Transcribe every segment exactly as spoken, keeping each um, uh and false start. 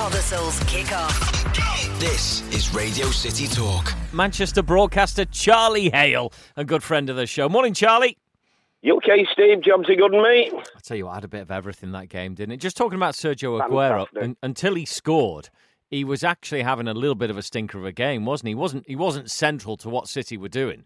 Mothersoul's Kick-Off. This is Radio City Talk. Manchester broadcaster Charlie Hale, a good friend of the show. Morning, Charlie. You okay, Steve? Jobs are good, mate. I tell you what, I had a bit of everything that game, didn't it? Just talking about Sergio Aguero, un- until he scored, he was actually having a little bit of a stinker of a game, wasn't he? He wasn't, he wasn't central to what City were doing.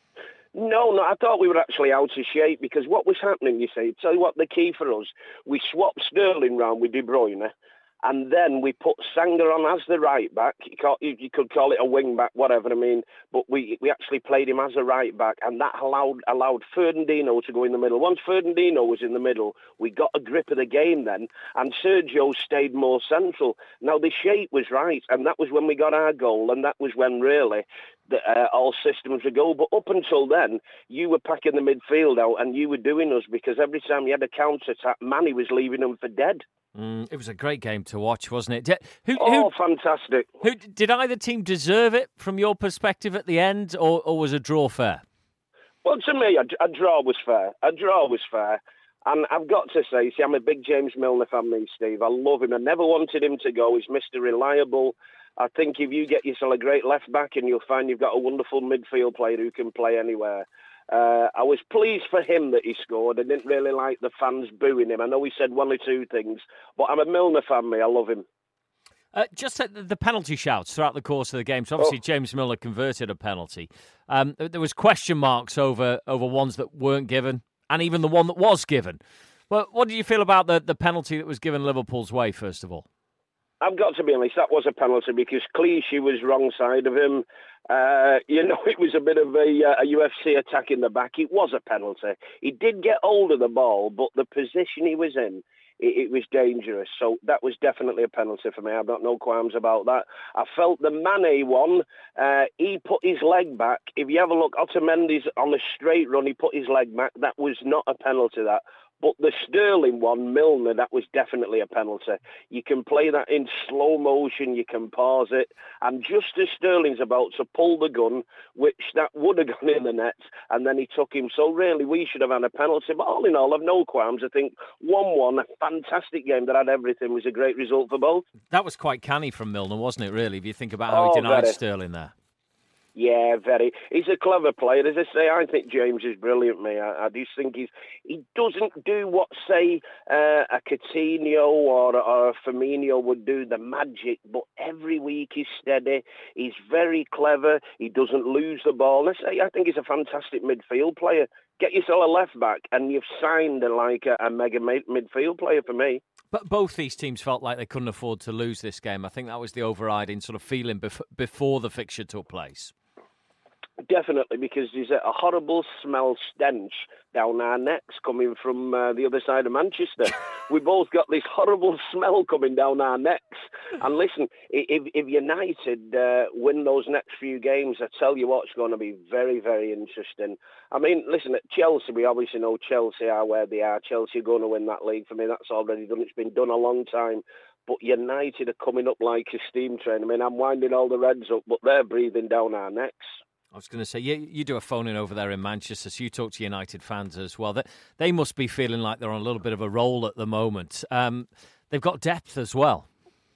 No, no, I thought we were actually out of shape because what was happening, you see, tell you what, the key for us, we swapped Sterling round with De Bruyne, and then we put Sanger on as the right back. You, call, you, you could call it a wing back, whatever, I mean, but we we actually played him as a right back, and that allowed allowed Fernandinho to go in the middle. Once Fernandinho was in the middle, we got a grip of the game then, and Sergio stayed more central. Now, the shape was right, and that was when we got our goal, and that was when really the, uh, all systems would go. But up until then, you were packing the midfield out, and you were doing us, because every time you had a counter-attack, Manny was leaving them for dead. Mm, it was a great game to watch, wasn't it? Did, who, oh, who, fantastic. Who, did either team deserve it from your perspective at the end, or, or was a draw fair? Well, to me, a, a draw was fair. A draw was fair. And I've got to say, see, I'm a big James Milner fan, me, Steve. I love him. I never wanted him to go. He's Mister Reliable. I think if you get yourself a great left-back and you'll find you've got a wonderful midfield player who can play anywhere. Uh, I was pleased for him that he scored. I didn't really like the fans booing him. I know he said one or two things, but I'm a Milner fan, me. I love him. Uh, just the penalty shouts throughout the course of the game. So obviously, oh. James Milner converted a penalty. Um, there was question marks over, over ones that weren't given, and even the one that was given. Well, what do you feel about the, the penalty that was given Liverpool's way, first of all? I've got to be honest, that was a penalty because Clichy was wrong side of him. Uh, you know, it was a bit of a, a U F C attack in the back. It was a penalty. He did get hold of the ball, but the position he was in, it, it was dangerous. So that was definitely a penalty for me. I've got no qualms about that. I felt the Mane one, uh, he put his leg back. If you have a look, Otamendi's on a straight run, he put his leg back. That was not a penalty, that. But the Sterling one, Milner, that was definitely a penalty. You can play that in slow motion, you can pause it. And just as Sterling's about to pull the gun, which that would have gone in the net, and then he took him. So really, we should have had a penalty. But all in all, I've no qualms. I think one one, a fantastic game that had everything, was a great result for both. That was quite canny from Milner, wasn't it, really, if you think about how oh, he denied very. Sterling there? Yeah, very. He's a clever player. As I say, I think James is brilliant, mate. I, I just think he's he doesn't do what, say, uh, a Coutinho or, or a Firmino would do, the magic, but every week he's steady. He's very clever. He doesn't lose the ball. I say, I think he's a fantastic midfield player. Get yourself a left-back and you've signed a, like a, a mega midfield player for me. But both these teams felt like they couldn't afford to lose this game. I think that was the overriding sort of feeling bef- before the fixture took place. Definitely, because there's a horrible smell stench down our necks coming from uh, the other side of Manchester. We both got this horrible smell coming down our necks. And listen, if, if United uh, win those next few games, I tell you what, it's going to be very, very interesting. I mean, listen, at Chelsea, we obviously know Chelsea are where they are. Chelsea are going to win that league. For me, that's already done. It's been done a long time. But United are coming up like a steam train. I mean, I'm winding all the Reds up, but they're breathing down our necks. I was going to say, you, you do a phone-in over there in Manchester, so you talk to United fans as well. They, they must be feeling like they're on a little bit of a roll at the moment. Um, they've got depth as well.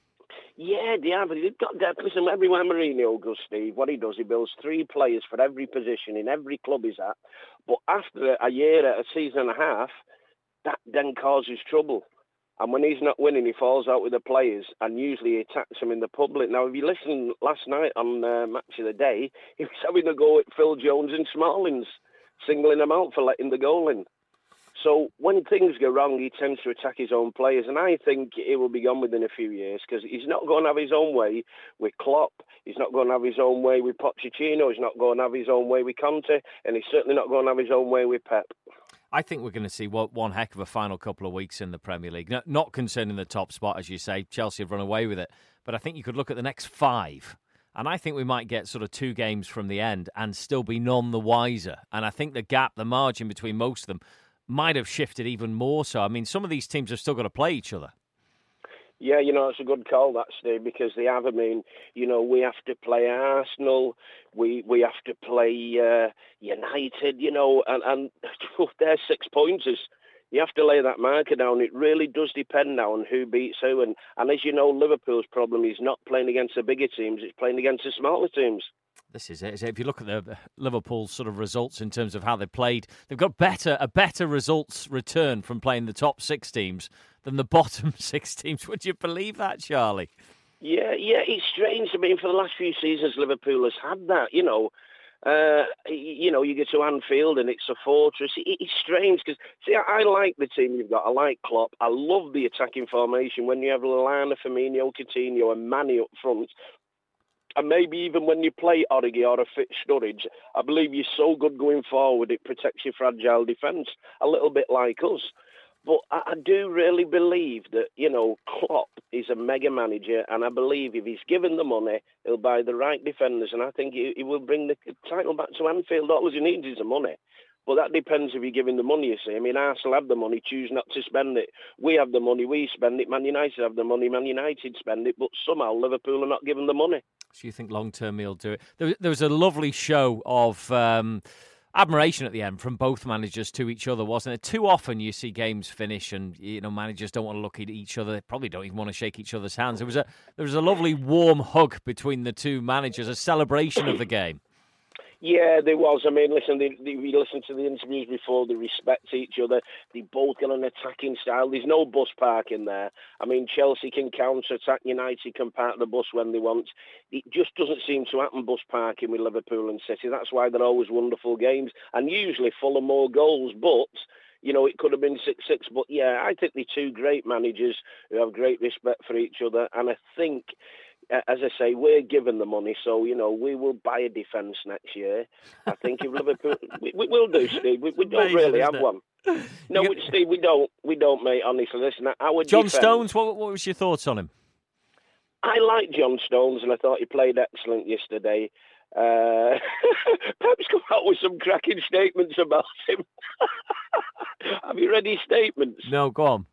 Yeah, they have. They've got depth. Listen, everywhere Mourinho goes, Steve, what he does, he builds three players for every position in every club he's at. But after a year, a season and a half, that then causes trouble. And when he's not winning, he falls out with the players, and usually he attacks them in the public. Now, if you listen last night on uh, Match of the Day, he was having a go at Phil Jones and Smallings, singling them out for letting the goal in. So when things go wrong, he tends to attack his own players, and I think he will be gone within a few years because he's not going to have his own way with Klopp. He's not going to have his own way with Pochettino. He's not going to have his own way with Conte, and he's certainly not going to have his own way with Pep. I think we're going to see one heck of a final couple of weeks in the Premier League. Not concerning the top spot, as you say. Chelsea have run away with it. But I think you could look at the next five, and I think we might get sort of two games from the end and still be none the wiser. And I think the gap, the margin between most of them, might have shifted even more so. I mean, some of these teams have still got to play each other. Yeah, you know, it's a good call, that, Steve, because they have. I mean, you know, we have to play Arsenal, we we have to play uh, United, you know, and, and they're six pointers. You have to lay that marker down. It really does depend now on who beats who. And, and as you know, Liverpool's problem is not playing against the bigger teams, it's playing against the smaller teams. This is it. If you look at the Liverpool's sort of results in terms of how they played, they've got better a better results return from playing the top six teams than the bottom six teams. Would you believe that, Charlie? Yeah, yeah, it's strange. I mean, for the last few seasons, Liverpool has had that, you know. Uh, you know, you get to Anfield and it's a fortress. It, it's strange because, see, I, I like the team you've got. I like Klopp. I love the attacking formation when you have Lallana, Firmino, Coutinho and Manny up front. And maybe even when you play Origi or a fit Sturridge, I believe you're so good going forward, it protects your fragile defence, a little bit like us. But I, I do really believe that, you know, Klopp is a mega manager, and I believe if he's given the money, he'll buy the right defenders, and I think he, he will bring the title back to Anfield. All he needs is the money. But that depends if you're giving the money, you see. I mean, Arsenal have the money, choose not to spend it. We have the money, we spend it. Man United have the money, Man United spend it. But somehow Liverpool are not given the money. So you think long-term he'll do it? There, there was a lovely show of um, admiration at the end from both managers to each other, wasn't it? Too often you see games finish and, you know, managers don't want to look at each other. They probably don't even want to shake each other's hands. There was a, there was a lovely warm hug between the two managers, a celebration of the game. Yeah, there was. I mean, listen, they, they, we listened to the interviews before. They respect each other. They both got an attacking style. There's no bus parking there. I mean, Chelsea can counter-attack. United can park the bus when they want. It just doesn't seem to happen, bus parking with Liverpool and City. That's why they're always wonderful games and usually full of more goals. But, you know, it could have been six six. But, yeah, I think they're two great managers who have great respect for each other. And I think... As I say, we're given the money, so, you know, we will buy a defence next year. I think if Liverpool... we, we will do, Steve. We, we don't Amazing, really have it? one. No, get... Steve, we don't. We don't, mate, honestly. Listen, our John defence, Stones, what, what was your thoughts on him? I like John Stones, and I thought he played excellent yesterday. Uh, Pep's come out with some cracking statements about him. Have you read his statements? No, go on.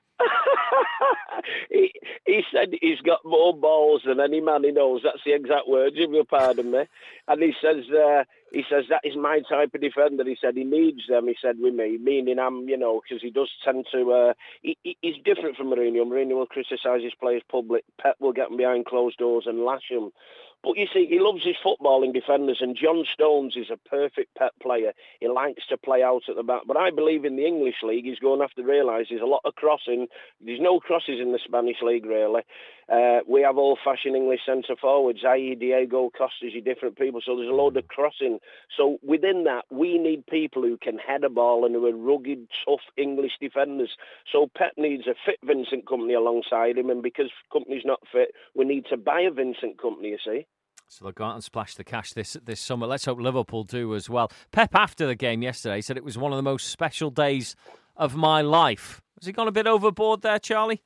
he, he said he's got more balls than any man he knows. That's the exact words, if you'll pardon me. And he says, uh, he says that is my type of defender. He said he needs them. He said with me, meaning I'm, you know, because he does tend to. Uh, he, he's different from Mourinho. Mourinho will criticise his players public. Pep will get them behind closed doors and lash them. But you see, he loves his footballing defenders, and John Stones is a perfect Pep player. He likes to play out at the back. But I believe in the English league, he's going to have to realise there's a lot of crossing. There's no crosses in the Spanish league, really. Uh, we have old-fashioned English centre-forwards, that is. Diego Costa's, you different people, so there's a load of crossing. So within that, we need people who can head a ball and who are rugged, tough English defenders. So Pep needs a fit Vincent Kompany alongside him, and because Kompany's not fit, we need to buy a Vincent Kompany, you see. So they'll go out and splash the cash this this summer. Let's hope Liverpool do as well. Pep, after the game yesterday, said it was one of the most special days of my life. Has he gone a bit overboard there, Charlie?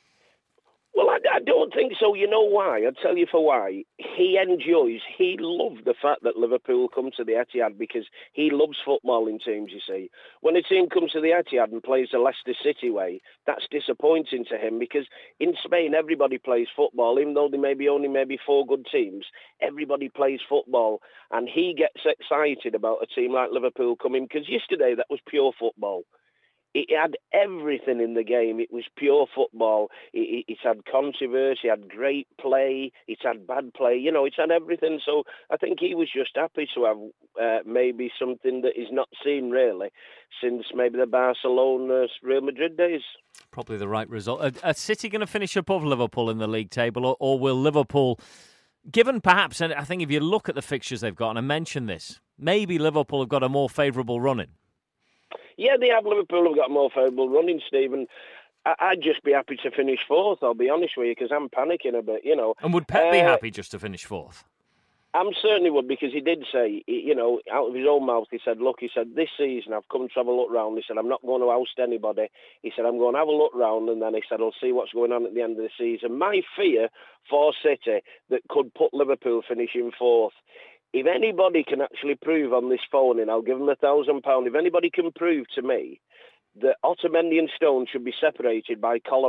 Well, I, I don't think so. You know why? I'll tell you for why. He enjoys, he loved the fact that Liverpool come to the Etihad because he loves footballing teams, you see. When a team comes to the Etihad and plays the Leicester City way, that's disappointing to him because in Spain, everybody plays football. Even though there may be only maybe four good teams, everybody plays football. And he gets excited about a team like Liverpool coming because yesterday that was pure football. It had everything in the game. It was pure football. It, it, it had controversy, it had great play, it had bad play. You know, it had everything. So I think he was just happy to have uh, maybe something that is not seen really since maybe the Barcelona, Real Madrid days. Probably the right result. Are, are City going to finish above Liverpool in the league table, or, or will Liverpool, given perhaps, and I think if you look at the fixtures they've got, and I mentioned this, maybe Liverpool have got a more favourable run in? Yeah, they have. Liverpool have got more favourable running, Stephen. I'd just be happy to finish fourth, I'll be honest with you, because I'm panicking a bit, you know. And would Pep uh, be happy just to finish fourth? I certainly would, because he did say, you know, out of his own mouth, he said, look, he said, this season I've come to have a look round. He said, I'm not going to oust anybody. He said, I'm going to have a look round, and then he said, I'll see what's going on at the end of the season. My fear for City that could put Liverpool finishing fourth, if anybody can actually prove on this phone, and I'll give them a thousand pounds, if anybody can prove to me that Otamendi and Stone should be separated by collar off,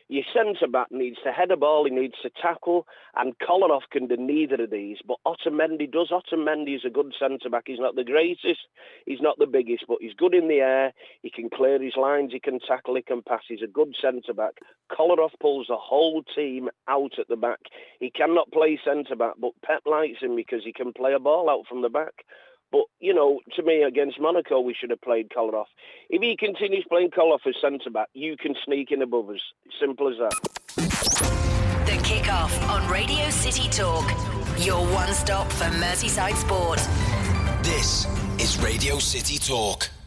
Your centre-back needs to head a ball, he needs to tackle, and Kolarov can do neither of these. But Otamendi does. Otamendi is a good centre-back. He's not the greatest, he's not the biggest, but he's good in the air. He can clear his lines, he can tackle, he can pass. He's a good centre-back. Kolarov pulls the whole team out at the back. He cannot play centre-back, but Pep likes him because he can play a ball out from the back. But, you know, to me, against Monaco, we should have played Kolarov. If he continues playing Kolarov as centre-back, you can sneak in above us. Simple as that. The Kickoff on Radio City Talk. Your one stop for Merseyside sport. This is Radio City Talk.